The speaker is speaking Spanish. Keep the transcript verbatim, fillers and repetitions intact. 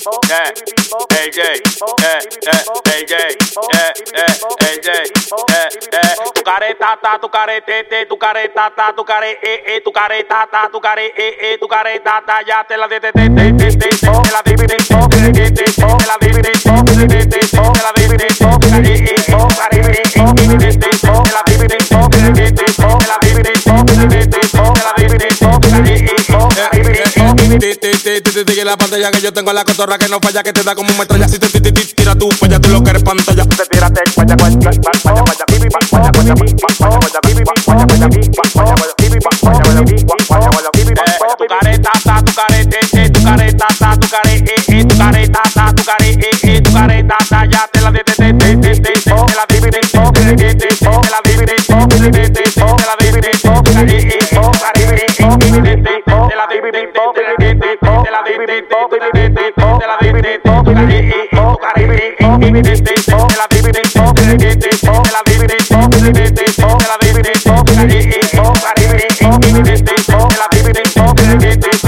eh, A J, eh, eh, A J, eh, eh, A J, eh, eh. Tu careta, ta, tu carete, tu careta, ta, tu care, eh, eh, tu careta, ta, tu care, eh, eh, tu careta, ta, ya te la de, de, de, de, de, de, te la de, de, de, de, de, de, te la de, de, de, de, de, de, te la de, de, de, eh, eh, tu care, eh, eh, de, de, de, te la de, de, de, de, de, de, te la de, de, de, de, de, te la de, de, de, sigue la pantalla que yo tengo la cotorra que no falla, que te da como metralla. Si te tira tú, pues ya tú lo que eres pantalla. Te tírate, vaya, vaya, vaya, vaya, vaya, bibi, vaya, vaya, bibi, vaya, vaya, bibi, vaya, vaya, bibi, vaya, vaya, bibi, vaya, vaya, bibi, vaya, vaya, bibi, vaya, tu careta, ta, tu carete, eh, tu careta, ta, tu care, eh, eh, tu careta, ta, tu care, eh, eh, tu careta, ta, ya te la de, de, de, de, de, de, te la de, de, de, de, de, de, te la de, de, de, de, de, de, te la de, de, de, eh, eh, tu care, eh, eh, de, de, de, te la de, de, de, de, de, te la de, de, de, de, de, te la de, de, de, tu care, eh, eh, tu care, eh, eh, de, de, de, te la de, de, de, de, de, te la de, de, de, de, de, te la de, de, de, eh, eh, tu care, eh, eh, de, de, de, te la de, de, de, de, de,